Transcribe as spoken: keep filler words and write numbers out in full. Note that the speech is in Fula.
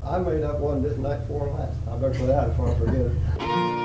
I made up one this night before last. I better put it out before I forget it.